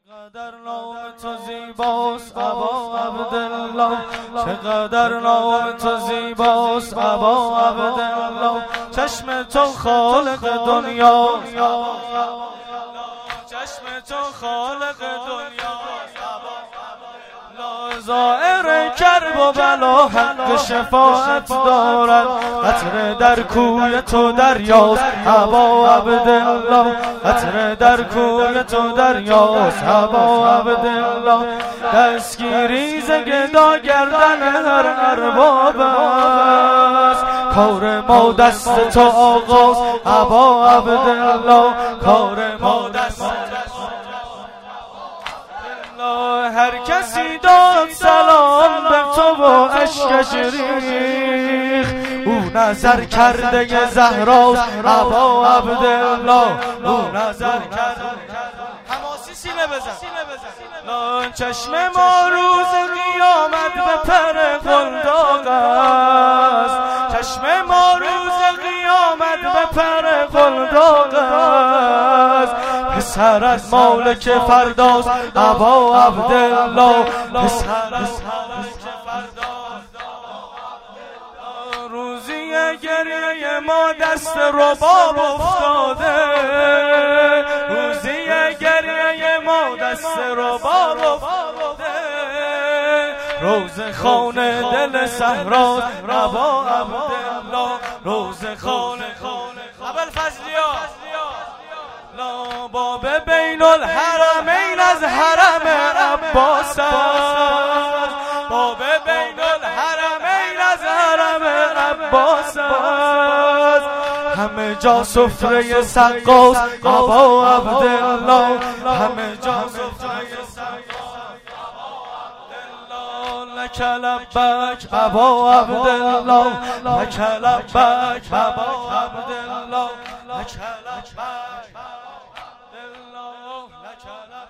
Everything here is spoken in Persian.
چقدر نام تو زیباست ابا عبدالله، چقدر نام تو زیباست ابا عبدالله. چشم تو خالق دنیا، چشم تو خالق دنیا. زائر کرب و بلا حق شفاعت دارد، قطره در کوی تو دریاست ابا عبدالله، قطره در کوی تو دریاست ابا عبدالله. دستگیری ز گدا گردن هر ارباب است، کار ما دست تو آغاز ابا عبدالله، کار ما دست هر کسی داد سلام به تو و اشکش ریخت، او نظر کرده زهراست ابا عبدالله، او نظر کرده. حماسی سینه بزن. چشم ما روز قیامت به پر قلداق است، چشم ما روز قیامت به پر قلداق است. پسرت مالک فرداست ابا عبدالله، پسرت مالک فرداست. روزی گریه ما دست رباب افتاده، روزی گریه ما دست رباب افتاده. روز خانه دل صحراست ابا عبدالله، روز خانه ابوالفضلیا باب بین الحرمین از حرم عباس است، باب بین الحرمین از حرم عباس است. همه جا سفره سقاست ابا عبدالله، همه جا سفره سقاست ابا عبدالله. لک لبک ابا عبدالله، لک لبک ابا عبدالله، لک لبک ابا عبدالله، لک لبک.